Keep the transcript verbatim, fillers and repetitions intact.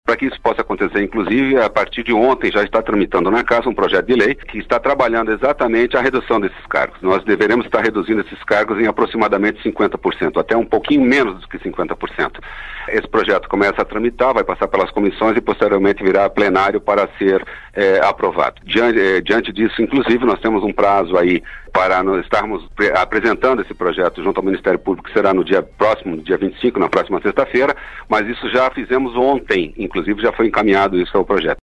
Para que isso possa acontecer, inclusive, a partir de ontem já está tramitando na Casa um projeto de lei que está trabalhando exatamente a redução desses cargos. Nós deveremos estar reduzindo esses cargos em aproximadamente cinquenta por cento, até um pouquinho menos do que cinquenta por cento. Esse projeto começa a tramitar, vai passar pelas comissões e posteriormente virá a plenário para ser é, aprovado. Diante, é, diante disso, inclusive, nós temos um prazo aí para nós estarmos apresentando esse projeto junto ao Ministério Público, que será no dia próximo, no dia vinte e cinco, na próxima sexta-feira, mas isso já fizemos ontem, inclusive já foi encaminhado isso ao projeto.